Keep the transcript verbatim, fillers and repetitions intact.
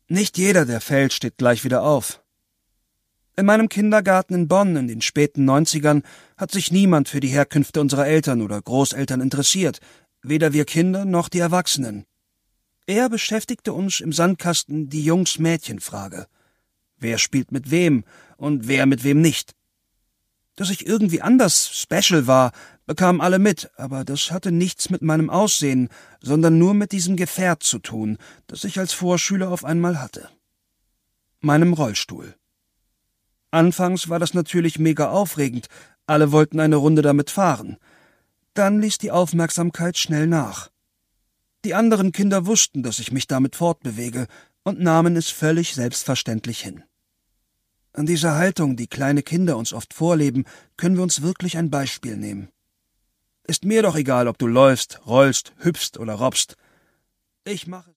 Nicht jeder, der fällt, steht gleich wieder auf. In meinem Kindergarten in Bonn in den späten Neunzigern hat sich niemand für die Herkünfte unserer Eltern oder Großeltern interessiert, weder wir Kinder noch die Erwachsenen. Eher beschäftigte uns im Sandkasten die Jungs-Mädchen-Frage. Wer spielt mit wem und wer mit wem nicht? Dass ich irgendwie anders special war, bekamen alle mit, aber das hatte nichts mit meinem Aussehen, sondern nur mit diesem Gefährt zu tun, das ich als Vorschüler auf einmal hatte. Meinem Rollstuhl. Anfangs war das natürlich mega aufregend, alle wollten eine Runde damit fahren. Dann ließ die Aufmerksamkeit schnell nach. Die anderen Kinder wussten, dass ich mich damit fortbewege und nahmen es völlig selbstverständlich hin. An dieser Haltung, die kleine Kinder uns oft vorleben, können wir uns wirklich ein Beispiel nehmen. Ist mir doch egal, ob du läufst, rollst, hüpfst oder robbst. Ich mache